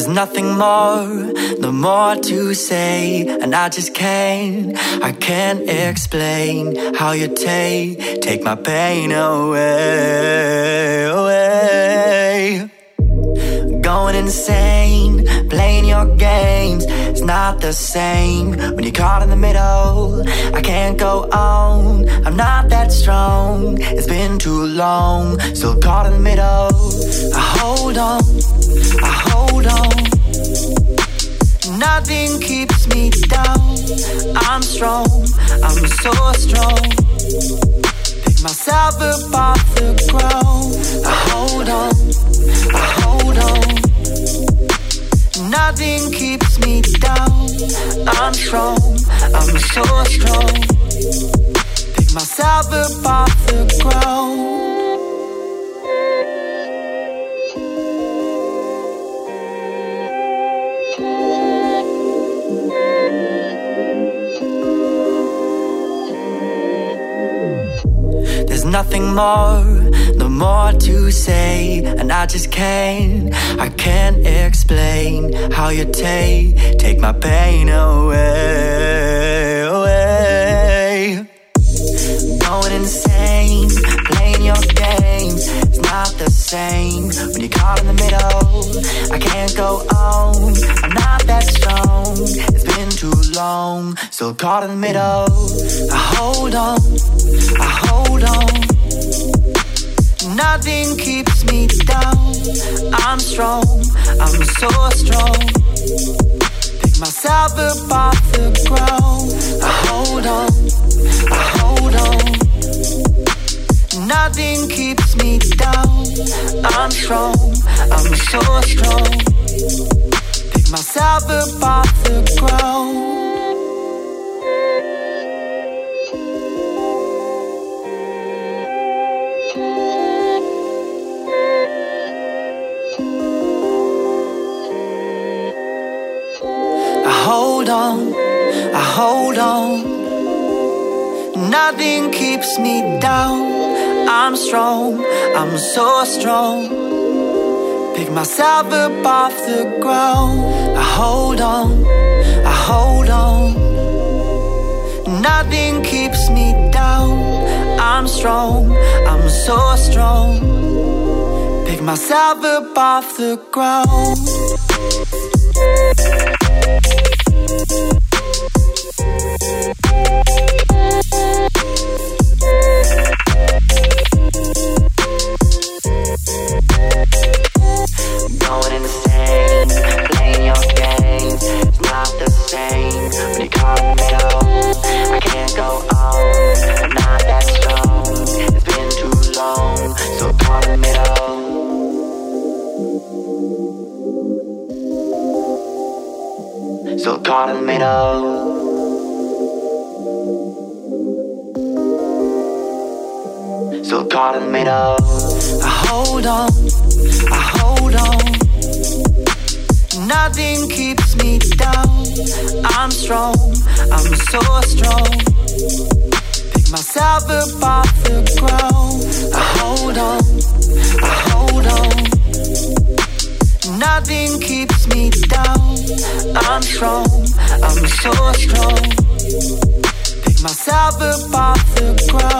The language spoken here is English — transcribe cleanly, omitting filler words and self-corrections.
nothing more, no more to say, and I just I can't explain how you take my pain away. Going insane, playing your games, it's not the same when you're caught in the middle. I can't go on, I'm not that strong, it's been too long, still caught in the middle. I hold on, nothing keeps me down. I'm strong, I'm so strong. Pick myself up off the ground. I hold on, nothing keeps me down. I'm strong, I'm so strong. Pick myself up off the ground. There's nothing more, no more to say, and I just I can't explain how you take my pain away. Going insane, playing your games, it's not the same when you're caught in the middle. I can't go on, I'm not that strong, it's been too long, still caught in the middle. I hold on, nothing keeps me down. I'm strong, I'm so strong. Pick myself up off the ground. I hold on, nothing keeps me down. I'm strong, I'm so strong. Pick myself up off the ground. I hold on, nothing keeps me down. I'm strong, I'm so strong. Pick myself up off the ground. I hold on, nothing keeps me down. I'm strong, I'm so strong. Pick myself up off the ground. Going insane, playing your games, it's not the same when you're caught in the middle. I can't go on, I'm not that strong, it's been too long, so caught in the middle. So caught in the middle. So caught in the middle. I hold on, nothing keeps me down. I'm strong, I'm so strong. Pick myself up off the ground. I hold on, nothing keeps me down. I'm strong, I'm so strong. Pick myself up off the ground.